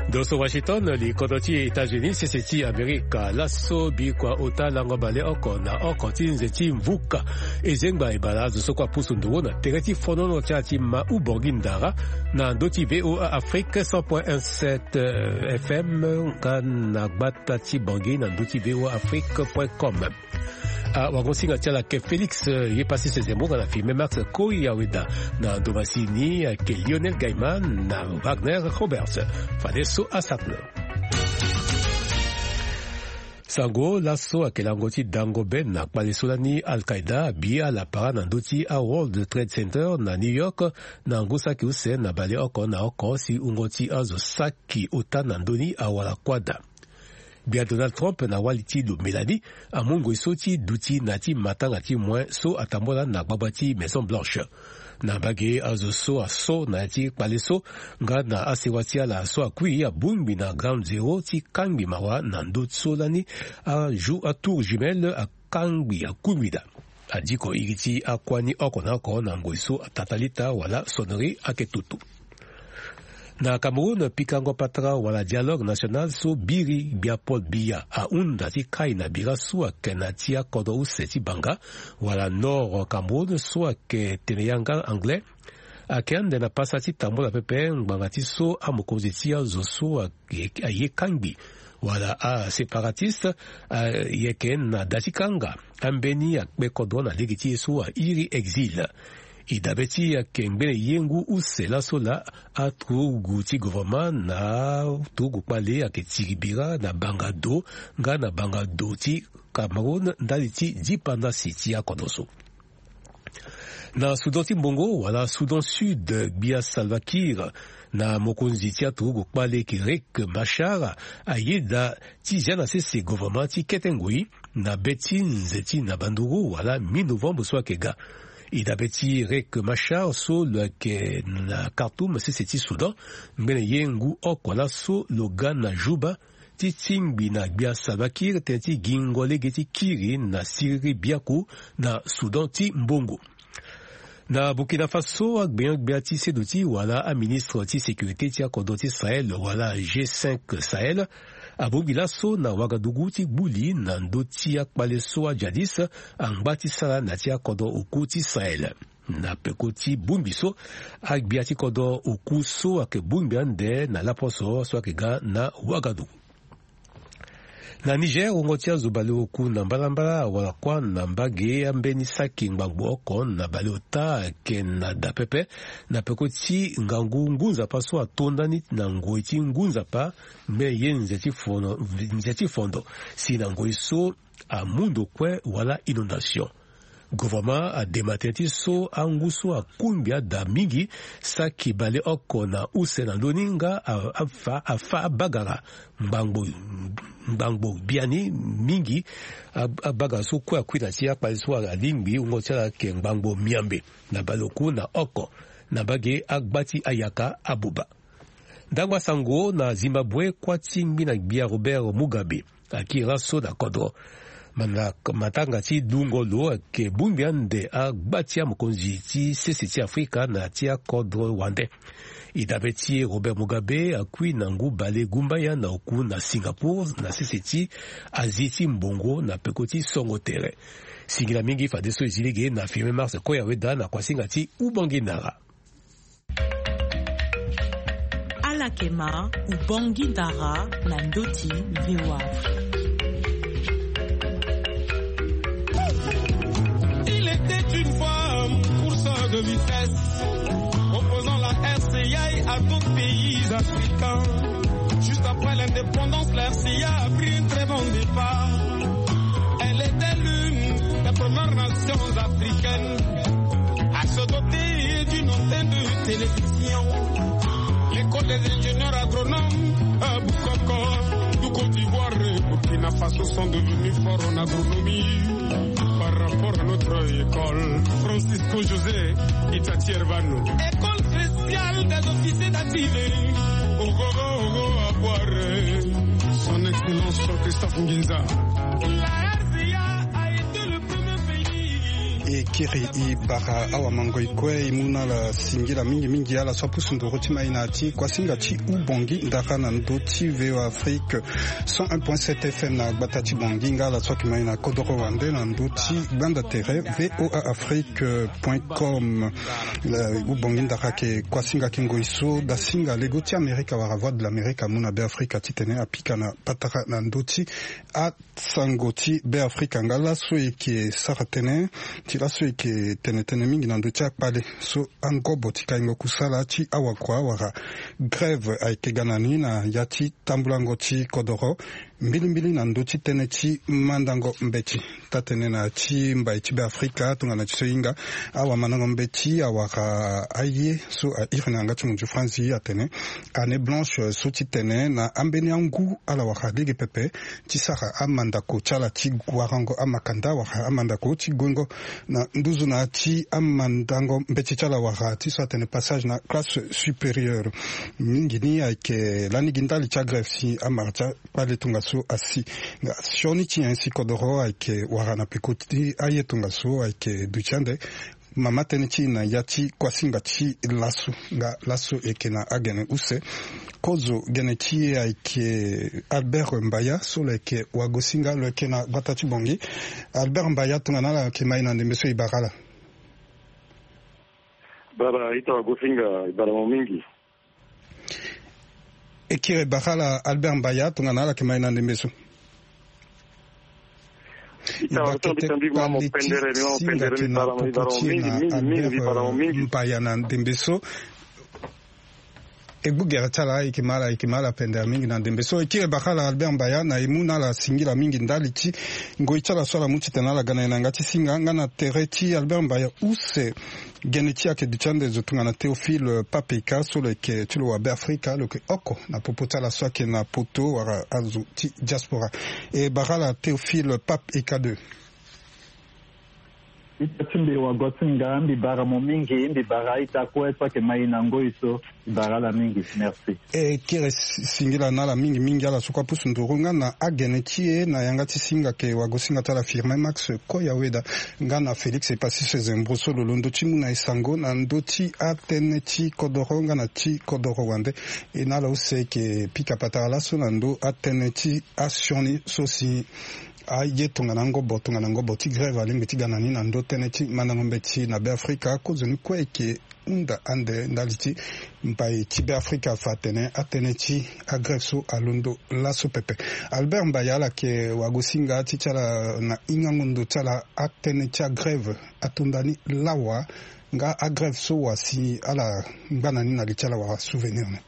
Doso Washington, li kodoti États-Unis, seseti Amerika, lasso bi kwa ota lango bale oko na oko tinzeti mvuka, ezengba ibala zoso kwa pusu nduo na tereti fonono chati ma ubongindara, na doti VOA Afrique 100.17 FM, na batati bongi na doti VOA Afrique.com. Wagonsinga tchala ke Félix y est passé ses émots dans la film Max Koyaweda na Domasini ke Lionel Gaiman na Wagner Roberts Fadeso Asatne Sango lasso akelangoti dango ben na kwalesolani Al-Qaeda bia la para na doti a World Trade Center na New York na ngusa ki use na bale oko na oko si ungoti azo saki otana ndoni awala kwada Bia Donald Trump na waliti lo Melanie a mungo isoti duti nati matanga ti moins so atambola na babati Maison Blanche na bage azo so aso nati paleso nga na asewatia la so akui ya bumbi na ground zero ti kangbi mawa na ndot solani a jou a tour jumelle a kangbi a kumida adiko iriti akwani oko na ngoiso atatalita wala sonori aketutu Na Cameroun, pikango patra wala dialogue national so biri bia Paul Biya a unda ti kai na bira so ke na tia kodo useti banga wala nord Cameroun so ke teneyanga anglais a kende na pasati tambola pepe nganga ti so amokozi tia zo so a ye kangbi wala a separatiste ye ken na datikanga ambeni a bekodo na legiti so a iri exil idabeti ya kembele yengu usela sola a trugu ti gouvernement na trugu pale ake tiribira na bangado nga na bangado ti Cameroun ndali ti dipanda siti ya kodoso. Na Soudan ti Mbongo wala Soudan Sud bia Salva Kiir na mokonzi ti trugu pale ki Riek Machar ayeda ti jana se gouvernement ti ketengui na beti nzeti na banduru wala mi-novembre so akega. Idabeti Riek Machar so le ke na Khartoum seti Soudan mbene yengu okola so loga na Juba ti tingbi na bia Salva Kiir tenti gingole geti kiri na Siri biaku na Soudan ti Mbongo. Na Burkina Faso akbea ti sedoti wala a ministre ti sécurité ti akodo ti Sahel wala G5 Sahel abongila so na Ouagadougou ti gbuli na ndo ti akpale so a jadis angba ti sala na ti akodo oku ti Sahel na peko ti bumbi so akbia ti kodo oku so ake bumbi ande na laposo so ake ga na Ouagadougou. Na Niger ongotia zo bale oku na mbalambala wala kwa na mbage ambeni saki ngbango oko na bale ota ke na dapepe na peko ti ngangu ngunza pa so atondani na ngoi ti ngunza pa me ye nzeti fondo si na ngoi so a mundo kwe wala inondation. Gouvernement a dematenti so anguso a kumbia da mingi saki bale oko na use na loninga afa bagara mbangbo biani mingi baga so kwa kwita tia paliso a lingbi ungotia ke mbangbo miambe na baloku na oko na bage agbati ayaka abuba. Dangwa sango na Zimbabwe kwa tingbi na bia Robert Mugabe akira so da kodro matanga ti dungolo ke bumbiande a gbatia mokonzi ti sesi ti Afrika na tia kodro wande. Idabeti Robert Mugabe akui na ngu bale gumbaya na oku na Singapore na sesi ti Asie ti Mbongo na peko ti songo tere. Singila mingi fadeso izilige na firme Mars Koyaweda na kwa singa ti Ubangi Ndara. Alakema Ubangi Ndara na ndoti VOA. Une fois course de vitesse opposant la RCA à d'autres pays africains. Juste après l'indépendance, la RCA a pris un très bon départ. Elle était l'une des premières nations africaines à se doter d'une antenne de télévision. L'école des ingénieurs agronomes à Boukoko, du Côte d'Ivoire et Burkina Faso sont devenus forts en agronomie. Par rapport à notre école, Francisco José Itati Herbano. École spéciale des officiers d'activés. Ogo à boire. Son Excellence Christophe Nginza. La RCA a été le premier pays kiri I bara awa mangoi kwe imuna la singila mingi ala swapusu ndoroti mainati kwa singa chi ubongi ndaka na ndoti VOA Afrique 101.7 FM na batati bongi ngala swaki maina kodoro wande na ndoti banda tere voaafrique.com ubongi ndaka ke kwa singa kingo iso da singa legoti Amerika wa voix de l'Amérique muna be Afrika titene apika na pataka na ndoti a sangoti be Afrika ngala so eke saratene tila so eke tenetene mingi na ndoti akpale so angobo tika ingo kusala chi awakwa wara grève aike ganani na yati tambulango chi kodoro mbili na ndoti tene chi mandango mbeti tatene na chi mbai chi be Afrika tunga na chiso inga awa manango mbeti awaka aye so a irina nga chumunju franzi atene ane blanche so chi tene na ambeni angu ala waka ligi pepe chi saka amandako chala chi guarango amakanda waka amandako chi gongo na nduzu na chi amandango mbeti chala waka ti so atene passage na classe supérieure mingini aike lani gindali cha grève si amarcha pale tunga so asi nga shoni chi ainsi kodoro aike warana pekoti aye tunga so aike duchande mama tene chi na yati kwa singa chi lasso eke na agene use kozo gene chi aike Albert Mbaya solo eke wagosinga lo eke na batati bongi Albert Mbaya tungana la ke maina ndembeso ibarala bara ita wagosinga ibara mingi ekire barala Albert Mbaya tungana la ke maina ndembeso Mbaya na ndembeso ebugera tala ikimala pendera mingi na ndembeso ekire bakala Albert Mbaya na imuna la singila mingi ndalichi ngoichala swala muchi tenala gana inangati singa ngana tereti Albert Mbaya use geneti yake duchande zotunga na Théophile Papeka solo ke tulo wa be Afrika lo ke oko na popota la swake na poto wara azu ti diaspora e bakala Théophile Papeka 2 Itatsimbi wa gotinga mbibara momingi mbibara itakuwa ke maina ngoiso mbibara la mingi merci kire singila na la mingi ala suka pusu ndurunga na agenetie na yangati singa ke wagosinga tala firme Max Koyaweda ngana Felix Epasise Zembroso lolondo chimu na isango na ndoti ateneti kodoronga na ti kodoro wande inala use ke pika patala so na ndo ateneti asioni sosi aye tungana ngobo ti grève alimbe ti ganani na ndo teneti manango mbeti na be Afrika kozoni kweke unda ande ndaliti mbai ti be Afrika fatene ateneti a grève so alondo laso pepe Albert Mbaya la ke wagosinga ti chala na ingangondo chala ateneti a grève atundani lawa nga a grève so wasi ala nganani na lichala wa souvenir ne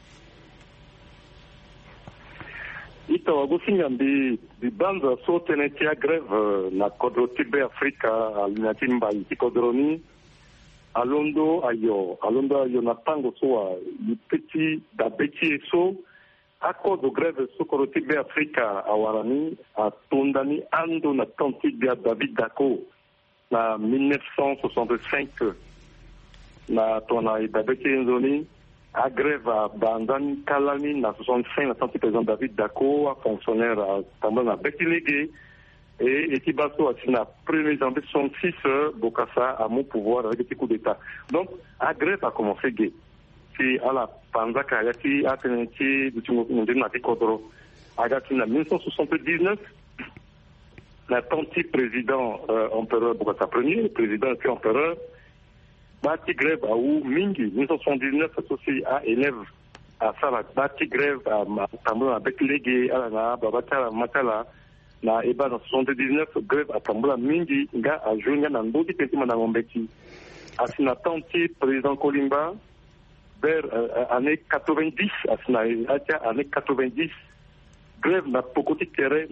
ita wagosinga mbi banza so teneti a grève na kodro tibe Afrika alinati mbai ti kodroni alondo ayo na tango so petit da beti so akodo grève so kodro tibe Afrika awarani atondani ando na tantiga David Dako na 1965 na tona da beti nzoni a grève à Bandan Kalani na 65 na santi président David Dako a fonctionnaire à Tambana na Betilégué et Etibaso a signé 1er janvier 66 Bokassa à mon pouvoir avec des coups d'état. Donc a grève a commencé gay. Si à la Panzaka yati a tenenti du Tungo na Kodoro a gati na 1979 na tanti président empereur Bokassa Ier, président puis empereur Bati grève à ou mingi 1979 associé à élève à Salat Bati grève à Tamboula avec légué à la Babata Matala na Eba dans 79 grève à Tamboula mingi nga à Junior na Ndodi Penti Manangombeti Asina Tanti président Kolimba vers année 90 Asina Atia année 90 grève na Pokoti Terre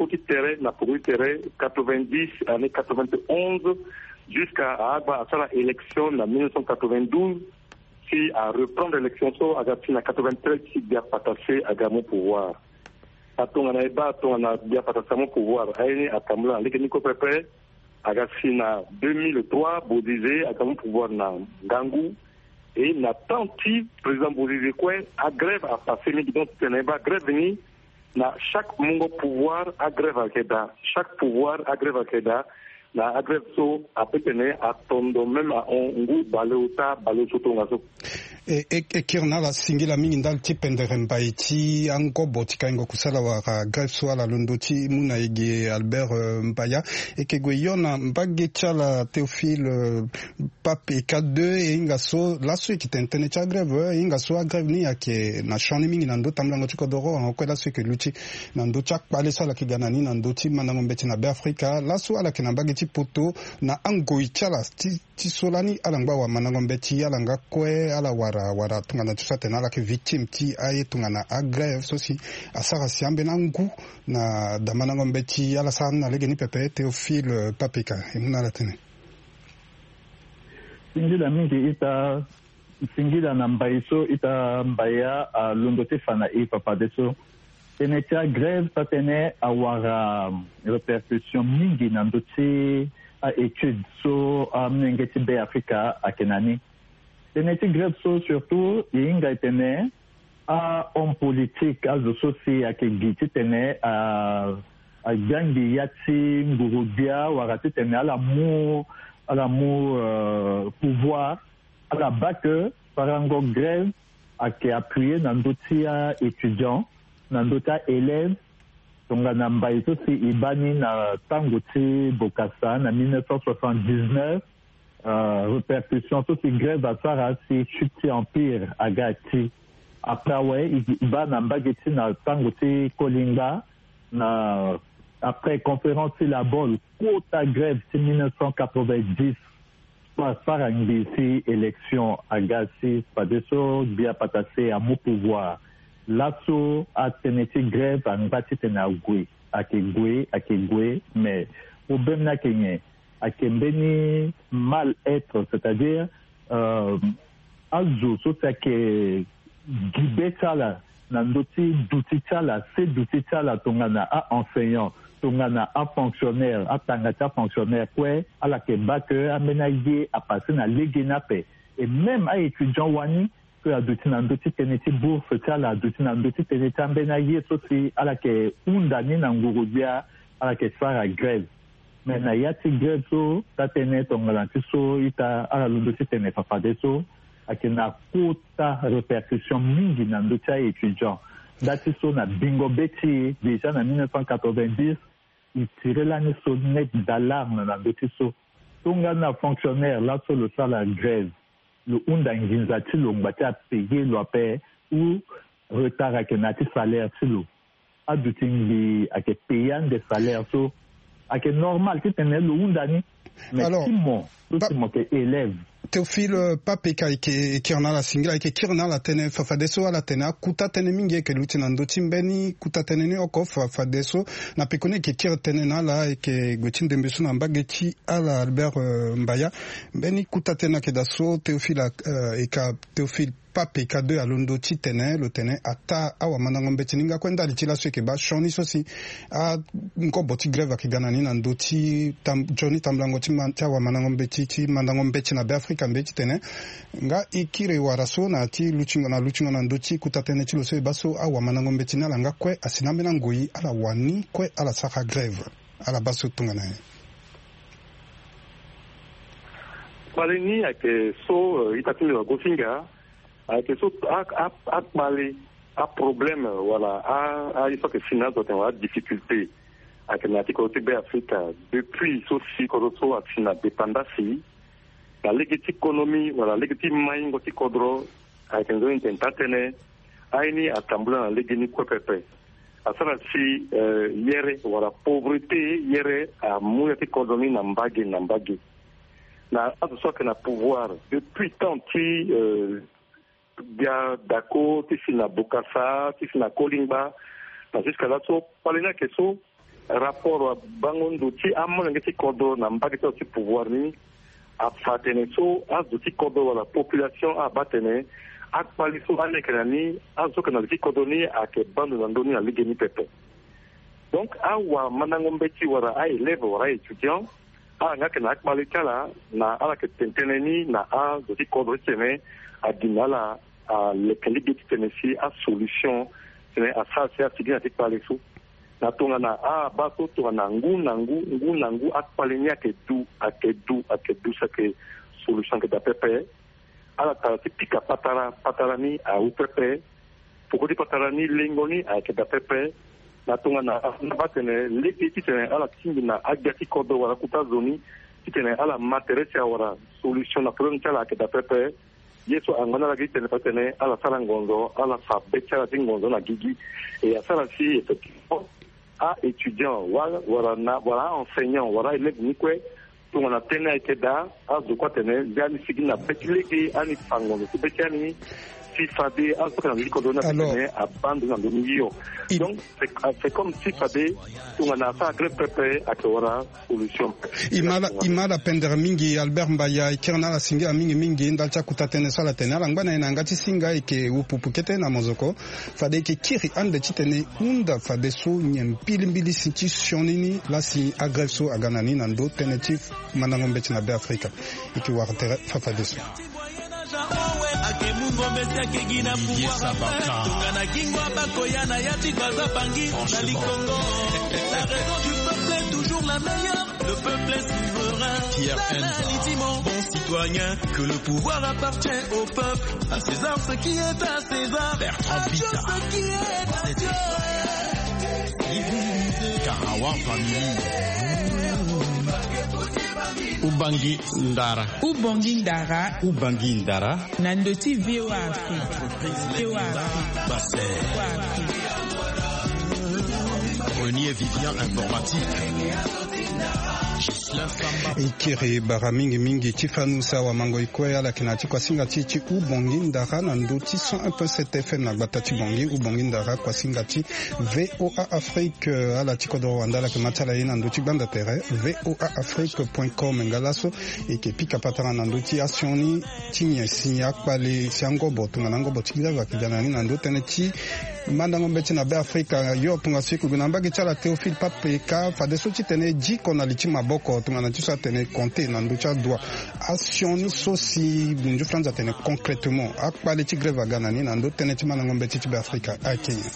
90 année 91 jusqu'à la élection en 1992, si à reprendre l'élection, à 93, si bien passé à mon pouvoir. À ton a bien passé mon pouvoir. À Tamla, les Nico Pepe, à 2003, Bodizé, à mon pouvoir na Gangou, et na tanti, président Bodizé, quoi, à grève à passer, mais donc, grève ni, na chaque mongo pouvoir, à grève à Keda, chaque pouvoir, à grève à Keda, na agrève so apetene atondo même a ongu baleuta baleusoto ngaso e kirna la singila mingi ndal ti pendere mbai ti ango botika ingo kusala wa grève so ala londo ti muna ege Albert Mbaya e ke goyona mbage chala Théophile Pape K2 e inga so laso ki tentene cha grève inga so a grève ni yake na shoni mingi nando tamlango ti kodoro ko laso ke luchi nando chak pale sala ki ganani nando ti manango mbeti na Afrika laso ala ke na mbage ti poto na ango chala ti solani alangba wa manango mbeti alanga kwe ala wara tungana tusa tena la ke victime ti aye tungana a grève sosi asara siambe na ngu na damana ngombeti ala sa na legeni pepe Théophile Papeka imuna la tene singila mingi ita singila na mbaiso ita mbaya a londote fana e papa deso tene tia grève ta tene awara répercussion mingi na ndoti a étude so mnengeti be Afrika akenani tene ti grève so surtout yinga tene a homme politique azo sosi ake giti tene a gangi yati ngurudia warati tene à l'amour pouvoir à la baque parango grève ake appuyé nandotia étudiant nandotia élève tonga na mbai sosi ibani na tango ti Bokassa na 1979 répercussion sur ces grèves à Sarah, c'est chuté empire à Gati. Après, ouais, il va dans Bageti, dans Tangote, Kolinga, après conférence, la bol, quota grève, c'est 1990. Sarah, ici, élection à Gati, pas de ça, bien patassé à mon pouvoir. L'assaut a tenu grève à Ngati Tenagwe, à Kegwe, mais au Bemna Kenye. À Kembeni mal-être, c'est-à-dire Alzo, c'est que Gibetala, Nandoti Doutitala, c'est Doutitala, Tongana a enseignant, Tongana a fonctionnaire, a Tangata fonctionnaire, quoi, à la Kebake, a Menaye, a passé na Legenape, et même à étudiant Wani, que a Doutinandoti Teneti Bourse, Tala, Doutinandoti Teneti Menaye, aussi à la Ke Undani Nangurudia, à la Ke Sara grève. Mais na yati grève so tatene tongalanti so ita ala londo tene papade so akena kota répercussion mingi na ndotia étudiant dati so na bingo beti déjà na 1990 il tirait la sonnette d'alarme na ndotia so tonga na fonctionnaire là sur le salaire grève le unda nginzati longbati a payer loape ou retard akenati salaire tilo adutingi ake payan des salaires so ake normal ti tene lo undani mais timo ke élève Théophile Papeka qui en a la singla qui en a la tene fafadeso ala tene kuta tene mingi ke luti nando timbeni kuta tene ni oko fafadeso na pekone ke tire tene na la ke gotin dembeso na mbageti ala Albert Mbaya beni kuta tene ke daso Théophile Théophile Pape K2 à londo ti tene le tene ata awa manango mbeti ninga kwenda litila sweke ba shoni sosi a nko boti grève ki ganani na ndoti Johnny Tamblango ti awa manango mbeti ti manango mbeti na Afrika mbeti tene nga ikire waraso na ti luchinga na ndoti kutatene ti lo so baso awa manango mbeti na langa kwe asinambe na ngoi ala wani kwe ala saka grève ala baso tungana paleni ake so itatini wa gofinga ake so akmali a problème voilà a il faut que finance doit avoir difficulté ake na ti côté be Afrika depuis so si ko so atina dépendance la legiti économie voilà legiti maingo ti kodro ake nzo intenta tene aini atambula na legini ko pepe asara si yere voilà pauvreté yere a muya ti kodoni na mbagi na aso que na pouvoir depuis tant ti dia dako ti na Bokassa ti na Kolimba jusqu'à là so palena que so rapport bangondo ti amona ngeti kodo na mbagi ti pouvoir ni a fatene so azo ti kodo la population a batene a pali so ane kenani azo que na ti kodo ni a ke bando na ndoni na ligeni pepe donc awa manango mbeti wara a élève wara étudiant a ngake na akmali kala na ala ke tenteneni na a zo ti kodo tene a dinala a lekeligi tene si a solution tene a sa se a sigi na ti pali so na tonga na baso tonga na ngu akpalenya ke du sake solution ke da pepe ala ta pika patarani a upepe pokoti patarani lengoni a ke da pepe na tonga na batene leki titene ala tingi na agati kodo wala kuta zoni titene ala materesia wala solution na problem tala ke da pepe yeso angana la gite ne patene ala sarangondo ala fabecha la tingondo na gigi et à ça si effectivement à étudiant voilà enseignant voilà élève nikwe tout on a tenu à keda à de quoi tenir bien signa betleki ani fangondo betani Fifade à ce qu'on dit qu'on donne à bande dans le milieu donc c'est comme Fifade tout on a fait grève prépare à kora solution imala pendera mingi Albert Mbaya ikirna la singa mingi ndalcha kutatene sala tena langana ina ngati singa ike upupukete na mozoko fade ke kiri ande titene unda fade so nyempili institutionini la si agreso aganani nando tenetif manangombe tina be Afrika iki wartere fade so la raison du peuple est toujours la meilleure. Le peuple est souverain. Bon citoyen, que le pouvoir appartient au peuple. À César ce qui est à César. À Dieu ce qui est à Dieu. Karawa Ubangi Ndara Nandoti VOA Afrique Renier Vivien informatique ikiri bara mingi tifanu sawa mango ikwea la kinati kwa singa chichi ubongi ndara na ndoti 101.7 FM na batati bongi ubongi ndara kwa singa chi VOA Afrique ala tikodo wandala kematala ina ndoti banda tere voaafrique.com ngalaso ikepika patana na ndoti asioni tinya sinya kwale siangobo tunanangobo tikila kijana na ndoti nechi manda ngombe tina be Afrika yo punga siku gunambagi chala Théophile Papeka fadeso chitene jiko na lichima boko tungana tusa tene compter na nducha doa action sosi bunju franza tene concrètement akpale ti grève ganani na ndo tene tima na ngombe ti be Afrika a Kenya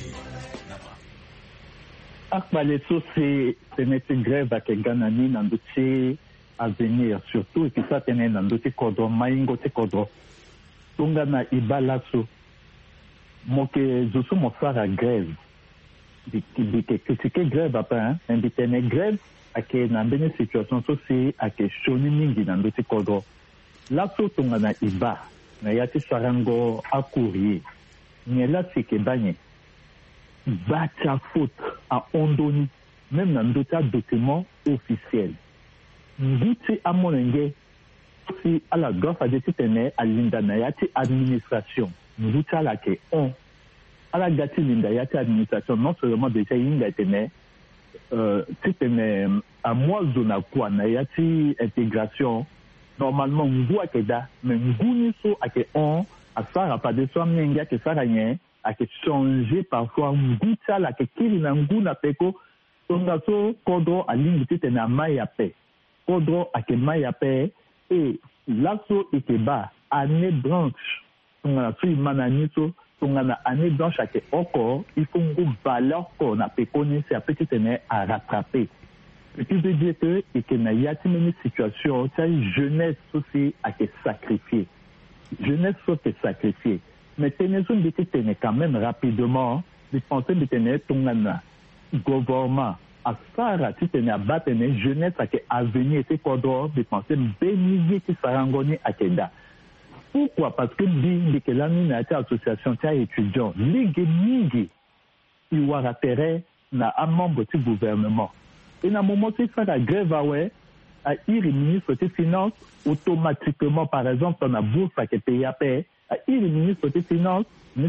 akpale sosi tene ti grève ke ganani na ndo ti à venir surtout et puis ça tene na ndo ti kodro maingo ti kodro tunga na ibalaso moke zosu mosara grève dike critiquer grève apa invitene grève ake na bene situation so si ake shoni mingi na ndoti kodo la so tonga na iba na yati sarango akuri ni la sike banye bacha faute à ondoni même na ndota document officiel ngiti amonenge si ala droit de tene alinda na yati administration ngita la ke on ala gati linda yati administration non seulement déjà inga tene titene à moi zona kwa na yati intégration normalement ngua keda mais nguni so ake on a sara pas de soi menga ke sara yen ake changer parfois ngita la ke kili na nguna peko tonga so kodro alingi titene maya pe kodro ake maya pe et lasso ikeba année blanche tonga so manani so tonga na année blanche ake encore il faut ngo valeur ko na pekoni c'est après titene à rattraper. Ce qui veut dire que il y a une situation, jeunesse aussi a été sacrifiée. Jeunesse aussi sacrifiée. Mais tenez quand même rapidement, les pensées de tenir tongana, gouvernement, à Sarah, si tenez à battre jeunesse a été avenir, c'est quoi d'autre, des pensées bénéficiées qui s'arrangonnent à Kenda. Pourquoi? Parce que que l'année association étudiant, ligue, il y a intérêt à un membre du gouvernement. Et dans le moment où il fait la grève, à ir ministre des Finances, automatiquement, par exemple, on a bourse qui est payée à payer, à ir ministre des Finances,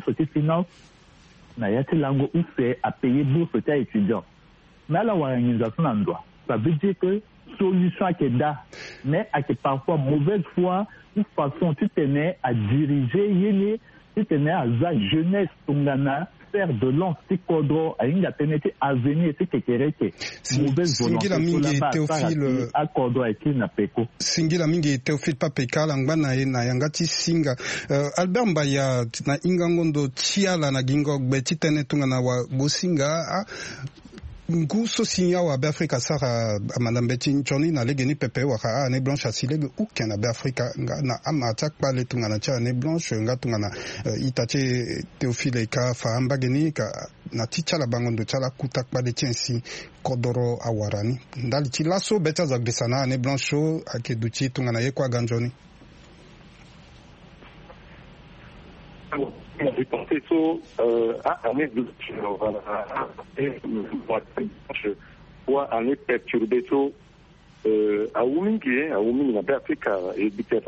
n'a pas langue où c'est à payer bourse des étudiants. Mais là, on a une organisation en droit. Ça veut dire que solution qui est là, mais à parfois mauvaise foi, ou façon, tu tenais à diriger, tu tenais à la jeunesse, tongana, de l'an si kodro a une alternative à venir c'est que mauvaise volonté mingi Théophile a kodro et qui n'a peko singila mingi Théophile Papeka langana na yangati singa Albert Mbaya na ingangondo tiala na gingo beti tene tunga na wa bosinga ngu so sinya wa be Afrika sara amanambeti nchoni na legeni pepe wa ka ne blanche asilege uken na be Afrika na amata kpale tunga na cha ne blanche nga tunga na itache Teofile ka fa ambageni ka na tichala bangondo chala kuta kpale chensi kodoro awarani ndali chilaso beta za gresana ne blanche akeduchi tunga na yekwa ganjoni. J'ai pensé à un perturbé à Oumingi na Afrika et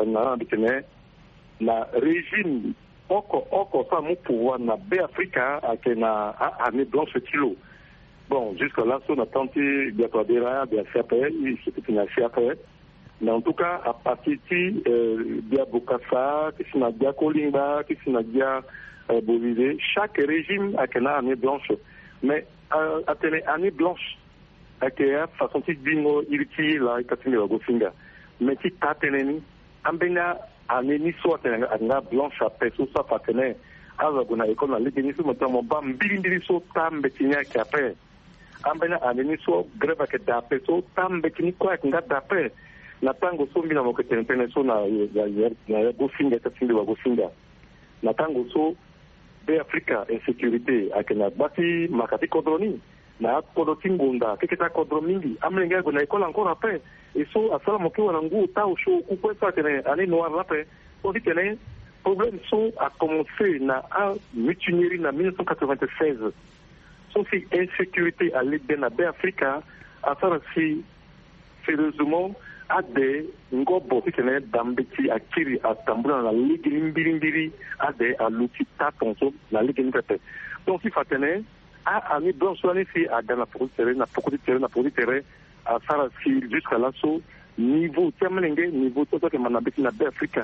na régime oko ça mon pouvoir na Afrika akena année blanche kilo. Bon, jusqu'à là, on a tenté d'adhérer bien après, c'était financé après. Mais en tout cas, à partir de Bokassa, Kisinadia Kolimba, Kisinadia Bolivie, chaque régime a une année blanche. Mais à une année blanche, à une façon de bingo, iriti, la Katine Gofinga. Mais si Tateneni, Ambena, année soit une blanche à Pesso, ça Fatene, Azagona, école, la Ligue, notamment, Bam, Bilindiriso, Tam, Betinia, qui après. Ambena, année soit grève à Pesso, Tam, Betini, quoi, qui d'après. Na tango so mbina moketene so na gofinga tatsindi wa gofinga na tango so be Afrika insécurité akena bati makati kodroni na kodoti ngunda keketa kodromingi amlenga go na ikola encore après et so asala mokiwa na ngu ta usho kukwesa tene ani noir après on dit tene problème so a commencé na a mutinerie na 1996 so si insécurité à l'idée na be Afrika asara si sérieusement ade ngobo tikene dambeti akiri atambula na ligue mbirimbiri ade aluti tatonso na ligue ntepe donc si fatene a ani blanche wani si ada na politere a sara si jusqu'à là so niveau temelenge niveau toto ke manabeti na Afrika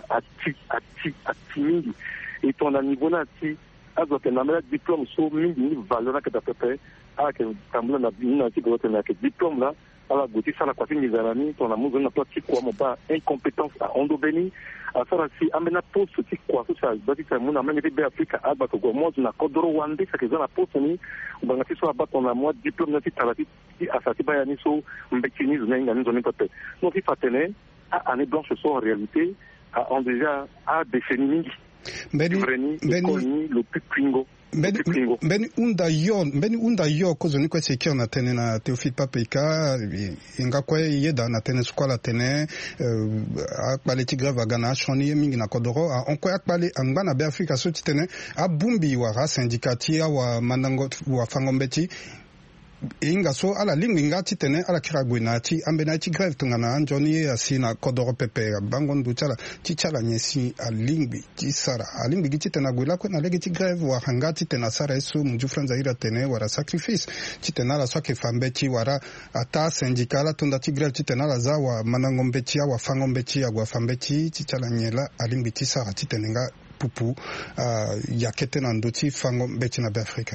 ati mingi et ton niveau na ti azo ke na mela diplôme so mingi ni valeur na ke dapepe a ke tambula na bina ti gote na ke diplôme là ala goti sana kwa tingi zarani tona muzo na plati kwa moba incompétence à Ondobeni à sara si amena poste ti kwa so sa bati sa muna menge be Afrika aba to go mozo na kodoro wande sa ke zana poste ni ubanga ti so aba tona mo diplôme na ti tarati ti asati ba ya ni so mbekini zo nga ni zo ni pape no ti fatene a année blanche so en réalité a déjà a décennies Beni le plus pingo Beni unda yo kozo ni kwa sekio na tene na Teofile Papeka inga kwa yeda na tene skwala tene akpale ti grève agana shoni mingi na kodoro on kwa akpale angana be Afrika so ti tene abumbi wa ra syndicati wa mandango wa fangombeti inga so ala lingi ngati tene ala kiragwena ti ambena ti grève tungana anjoni asina kodoro pepe bangondu chala ti chala nyesi alingi ti sara alingi ti tena gwela ko na legi ti grève wa hangati tena sara eso muju franza ira tene wara sacrifice ti tena la swake fambe ti wara ata syndicala tunda ti grève ti tena la za wa manangombe ti wa fangombe ti wa fambe ti chala nyela alingi ti sara ti tenenga pupu yakete na ndoti fangombe ti na Afrika.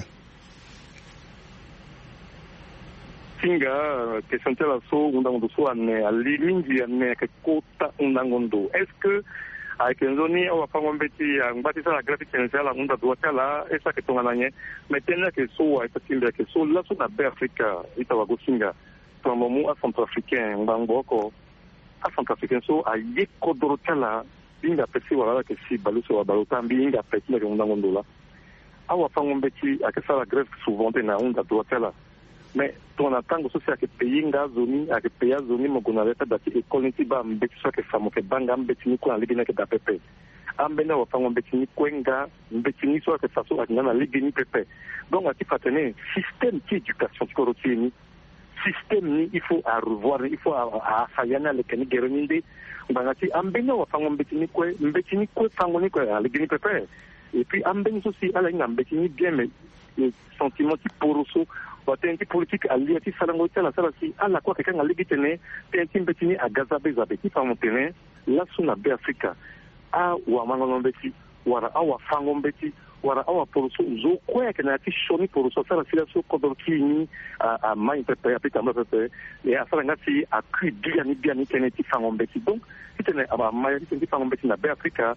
Singa question tela so undangondo so ane alimingi ane ke kota undangondo est-ce que avec nzoni awa pangombeti ngati sala graphique tensela unda duatala esa ke tongananye metena ke so wa itatimba ke so la so na Afrika itawa go singa tomomu a centrafricain ngangoko a centrafricain so a yeko dorotala binga pesi wala ke si baluso wa balota binga pesi na undangondo la awa pangombeti akesala grève souvent na unda duatala mais ton atango so c'est que pays nga zoni a que pays zoni mo gona leta dati école ti ba mbeti so que famo que banga mbeti ni ko na ligue na que da pepe ambena wa fango mbeti ni kwenga mbeti ni so que faso a na ligue ni pepe donc ati fatene système qui éducation ti ni système ni il faut à revoir il faut à sayana le kani geroninde banga ti ambena wa fango mbeti ni ko fango ni ko na ligue ni pepe et puis ambena so si ala nga mbeti ni bien mais le sentiment qui poroso watenti politique allié ti salango tela sala si ala kwa kanga ligitene tenti mbetini agaza beza beti pa montene la suna be Afrika a wa mangono beti wara awa fango beti wara awa poroso zo kwa kana ti shoni poroso sala sila so kodorkini a mai pepe apita mpepe e asala ngati a ku dia ni tene ti fango beti donc tene aba mai ti fango beti na be Afrika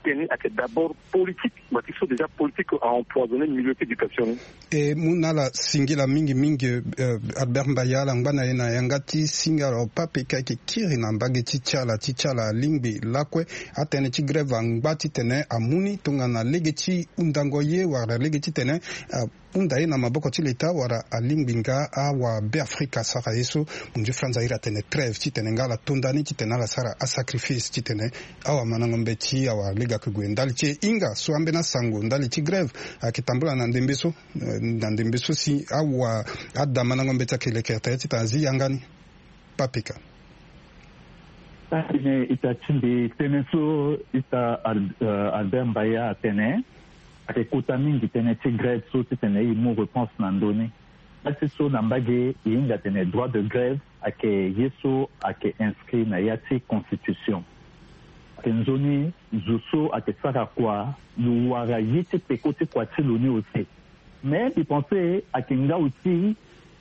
tenir à d'abord politique, mais qui sont déjà politiques à empoisonner le milieu éducationnel. Et munala singila mingi Albert Mbayala ngana ena yangati singala pape kake kiri na mbage tichala lingbi lakwe atene ci grève ngbati tene amuni tunga na legeti undangoye wara legeti tene undaye na maboko ti leta wara alingbinga awa be Afrika sara yeso munju franza ira tene trêve ti tene ngala tondani ti tene la sara a sacrifice ti tene awa manangombe ti awa lega kugwe ndali ti inga so ambe na sango ndali ti grève akitambula na ndembeso si awa adda manangombe ti akelekerte ti tazi yangani papika tine ita chimbi tene so ita Albert Mbaya tene akekuta mingi tene ti grève so ti tene i mu réponse na ndoni asi so na mbage yinga tene droit de grève ake yeso ake inscrit na ya ti constitution ake nzoni zuso ake sara kwa luwara ye ti peko ti kwa ti loni aussi mais di penser ake nga aussi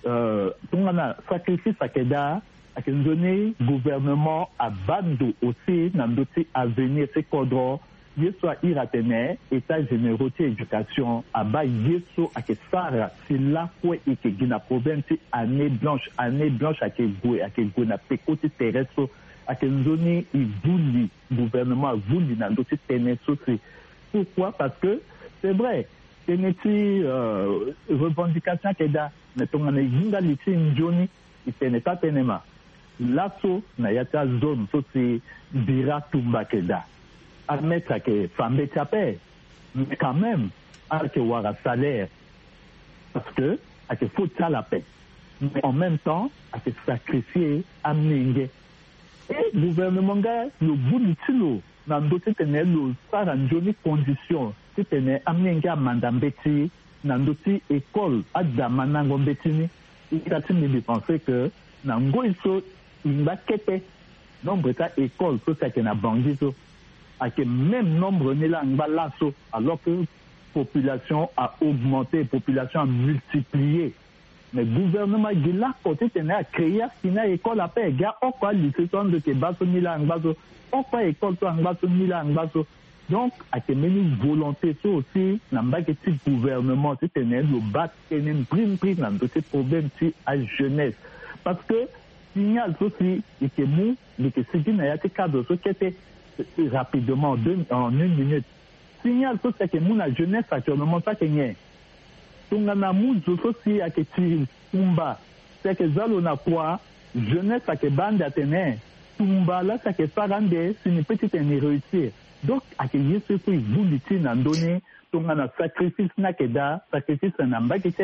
tunga na sacrifice ake da ake nzoni gouvernement abando aussi na ndoti avenir ti kodro yeso a iratene état généraux ti éducation aba yeso ake sara si lakwe ike gina problème ti année blanche ake gwe na peko ti terrestre ake nzoni ivuli gouvernement avuli na ndoti tene so si pourquoi parce que c'est vrai tene ti revendication ake da me tongana yinga li ti nzoni itene ta tene ma laso na ya ti azone so si bira tumba ke da admettre que femme tapé, mais quand même, avec un salaire, parce que il faut ça la paix. Mais en même temps, il faut sacrifier à Mingue. Et le gouvernement, le bout du tilo, dans d'autres tenez le ça en jolie condition, si tenez à Mingue à Mandambeti, dans d'autres écoles à Damanangombetini, il a de penser que dans Goïso, il va quitter. Nombre d'écoles, tout ça qui n'a bandit. Avec le même nombre de lasso, alors que la population a augmenté, la population a multiplié. Mais le gouvernement de là, côté, a créé une école à paix. Il y a encore lycée de Kebaso, Milan-Baso, encore école de Milan-Baso. Donc, avec une volonté aussi, dans le gouvernement, c'est le bat, c'est une prime dans ce problème de la jeunesse. Parce que, signal aussi, il y a des cadres qui étaient rapidement en une minute. Signal tout c'est que la jeunesse actuellement ça que n'y tungana muzo aussi à que tumba c'est que zalo na quoi jeunesse à que bande atene tumba là c'est que ça rende c'est une petite réussir donc à que yesu ko ibuliti na ndone tungana sacrifice na keda sacrifice na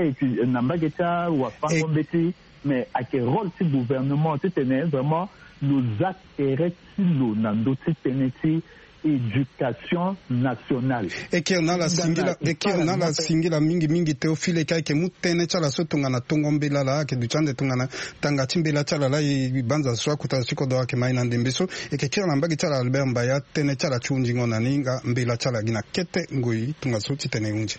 mbaketa wa fangombeti mais à que rôle du gouvernement c'est vraiment nos intérêts silo na ndoti teneti éducation nationale et qui on a la singila mingi Théophile kake mutene chala so tungana tongombela la ke duchande tungana tanga timbela chala la ibanza swa kutasiko do ke maina ndembeso et que kira mbagi chala Albert Mbaya tene chala chunji ngona ninga mbela chala gina kete ngoi tunga so titene unje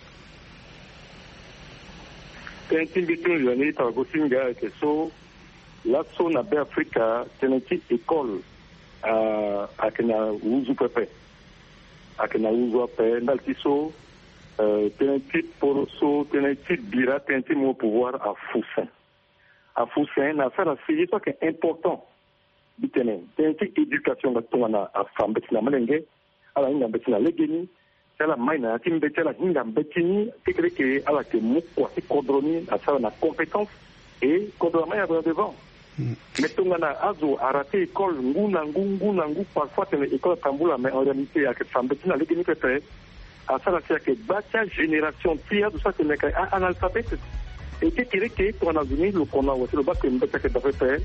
tinbitu yoni ta gosinga ke so la zone de Afrika tene ti école akena uzu pepe akena uzu pepe ndal ti so tene ti poroso tene ti bira tene ti mo pouvoir à Foussin na faire c'est ça qui est important bitene tene ti éducation ga tongana a fambe ti na malenge ala hinga beti na legeni ala maina ti mbeti ala hinga beti ni tikreke ala ke mo kwa ti kodroni a ça na compétence et kodroma ya devant. Mais tongana azo arate école ngungu parfois tene école tambula mais en réalité avec fambetina legeni pepe à ça c'est que bacha génération tia tout ça que n'est analphabète et que qu'on a venu le qu'on a aussi le bac que mbeta que pepe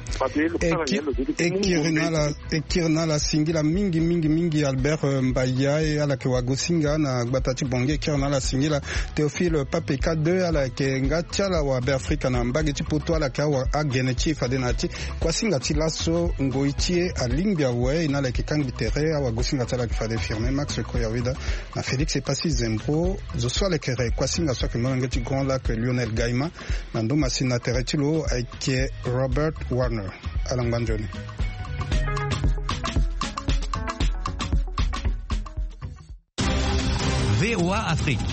et kirna la singila mingi Albert Mbaya et ala ke wagosinga na batati bonge kirna la singila Théophile Papeka 2 ala ke ngatiala wa be Afrika na mbage ti poto ala ka wa ageneti fadenati kwa singa ti laso ngoitie alimbia we ina la ke kangi tere wa gosinga tala ke fade firmer Max Koyawida na Félix Epasi Zembro zo so le kere kwa singa so ke monga ti grand lac Lionel Gaima na ndoma sina teretilo avec Robert Warner Alan Banjoni. VOA Afrique.